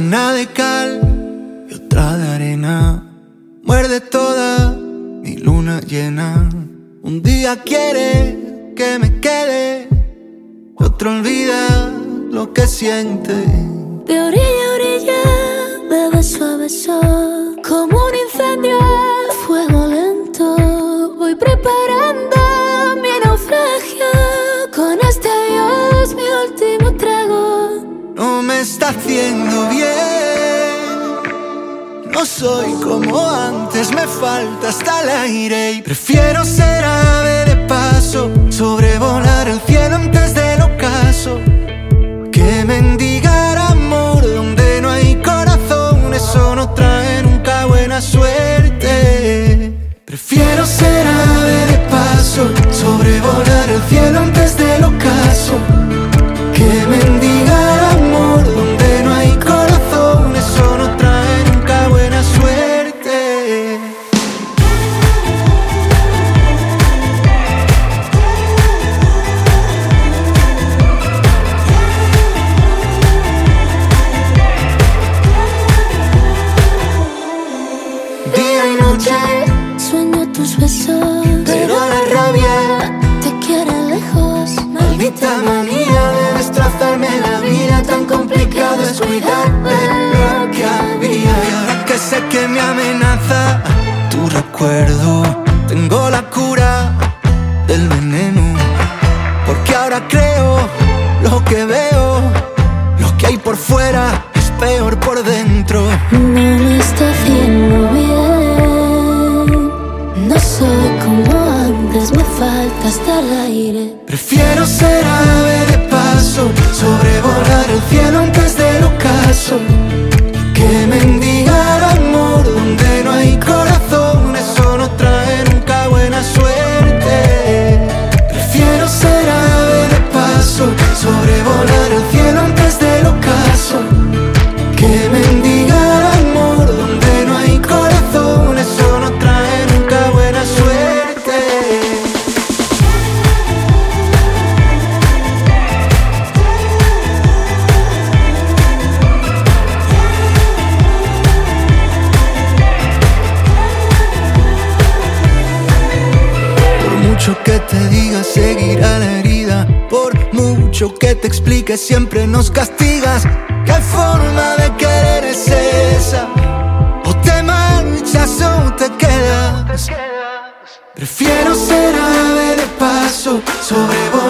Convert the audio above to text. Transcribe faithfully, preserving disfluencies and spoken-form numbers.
Una de cal y otra de arena, muerde toda mi luna llena. Un día quiere que me quede, otro olvida lo que siente. De orilla a orilla, de beso a beso, como un incendio a fuego lento. Voy preparando mi naufragio, con este adiós mi último trago. No me está haciendo bien, no soy como antes, me falta hasta el aire. Y prefiero ser ave de paso, sobrevolar el cielo antes del ocaso, que mendigar amor donde no hay corazón. Eso no trae nunca buena suerte. Prefiero ser ave de paso, sobrevolar el cielo antes del ocaso, que mendigar amor donde no hay corazón. Eso no trae nunca buena suerte. Día y noche sueño tus besos, pero la rabia te quiere lejos. maldita manía de destrozarme la vida. Tan complicado es cuidar de lo que había. Y ahora que sé que me amenaza tu recuerdo, tengo la cura del veneno, porque ahora creo lo que veo. Lo que hay por fuera es peor por dentro. No me está haciendo bien, no soy como antes, me falta hasta el aire. Prefiero ser ave de paso, sobrevolar el cielo antes del ocaso, que mendigar amor donde no hay corazón. Eso no trae nunca buena suerte. Prefiero ser ave de paso, sobrevolar el cielo antes del ocaso, que mendigar amor donde no hay corazón. Eso no trae nunca buena suerte. Por mucho que te diga, seguirá la herida. Por mucho que te explique, siempre nos castigas. ¿Qué forma de querer es esa? O te marchas o te quedas. Prefiero ser ave de paso, sobrevolar